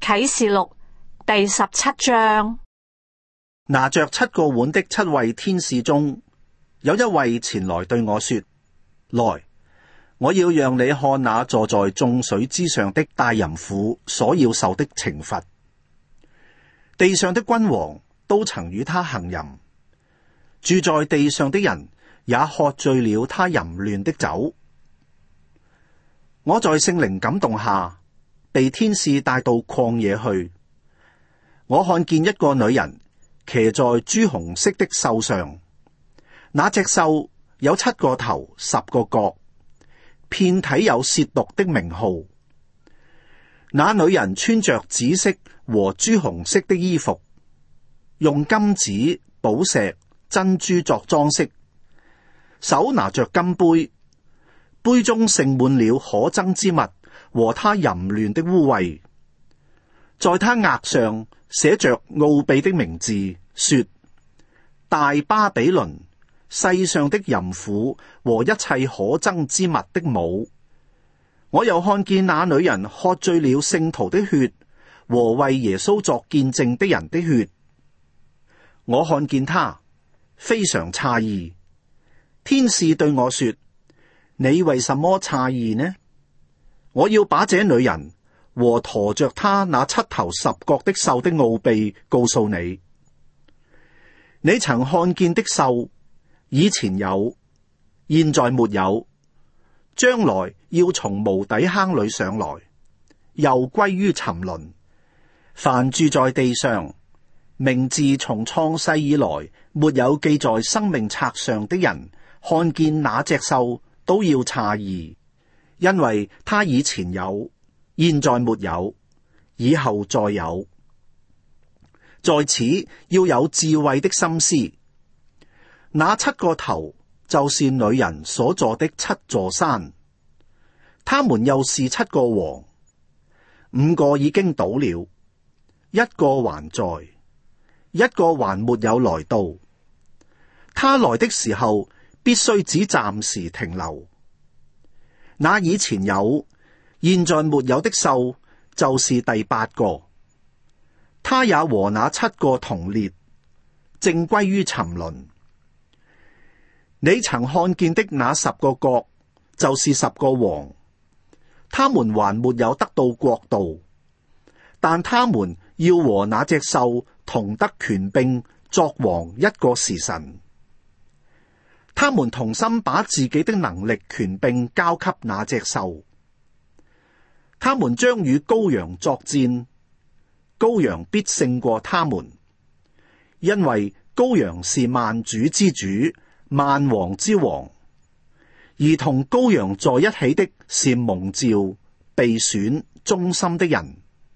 啟示錄第17章。 拿着7個碗的7位天使中，有一位前來對我說：來，我要讓你看那坐在眾水之上的大淫婦所要受的懲罰。地上的君王都曾與他行淫，住在地上的人也喝醉了他淫亂的酒。我在聖靈感動下，被天使帶到曠野去。我看見一個女人騎在朱紅色的獸上，那隻獸有7個頭10個角，遍體有褻瀆的名號。那女人穿着紫色和朱紅色的衣服，用金子、寶石、珍珠作裝飾，手拿着金杯，杯中盛滿了可憎之物和她淫亂的污穢。在她額上寫着奧秘的名字，說：大巴比倫，世上的淫婦和一切可憎之物的母。我又看見那女人喝醉了聖徒的血和為耶穌作見證的人的血。我看見她，非常詫異。天使對我說：你為什麼詫異呢？我要把這女人和馱着她那7頭10角的獸的奧秘告訴你。你曾看見的獸，以前有，現在沒有，將來要從無底坑裏上來，又歸於沉淪。凡住在地上，名字從創世以來沒有記在生命冊上的人，看見那隻獸都要詫異，因為他以前有，現在沒有，以後再有。在此要有智慧的心思。那7個頭就是女人所坐的7座山，他們又是7個王，5個已經倒了，1個還在，1個還沒有來到。他來的時候必須只暫時停留。那以前有，現在沒有的獸就是第8個，他也和那7個同列，正歸於沉淪。你曾看見的那10個角就是10個王，他們還沒有得到國度，但他們要和那隻獸同得權柄，作王1個時辰。他們同心把自己的能力權柄交給那隻獸，他們將與羔羊作戰，羔羊必勝過他們，因為羔羊是萬主之主，萬王之王，而同羔羊在一起的是蒙召、被選、忠心的人。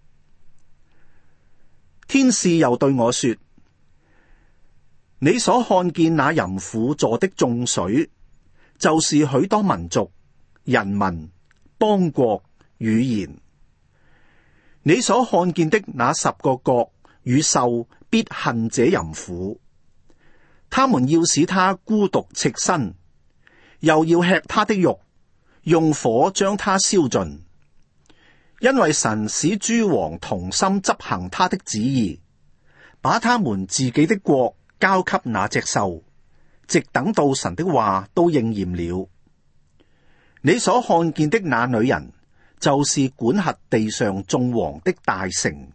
天使又對我說：你所看見那淫婦坐的眾水，就是許多民族、人民、邦國、語言。你所看見的那10個角與獸必恨這淫婦，他們要使她孤獨赤身，又要吃她的肉，用火將她燒盡。因為神使諸王同心執行他的旨意，把他們自己的國交給那隻獸，直等到神的話都應驗了。你所看見的那女人，就是管轄地上眾王的大城。